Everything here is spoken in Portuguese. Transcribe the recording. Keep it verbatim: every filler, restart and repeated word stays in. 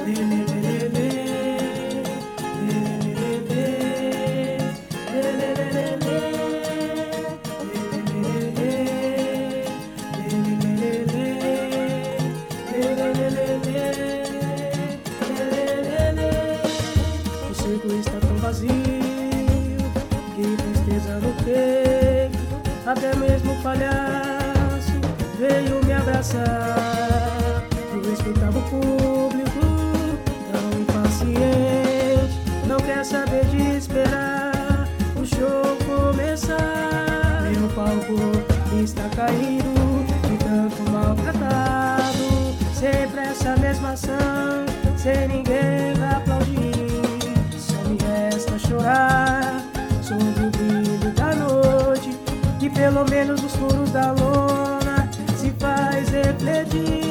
O círculo está tão vazio, que tristeza no peito. Até mesmo o palhaço veio me abraçar. Eu escutava o público tão impaciente, não quer saber de esperar o show começar. Meu palco está caído, de tanto maltratado. Sempre essa mesma ação, sem ninguém aplaudir. Só me resta chorar sobre o brilho da noite, que pelo menos nos furos da lona se faz refletir.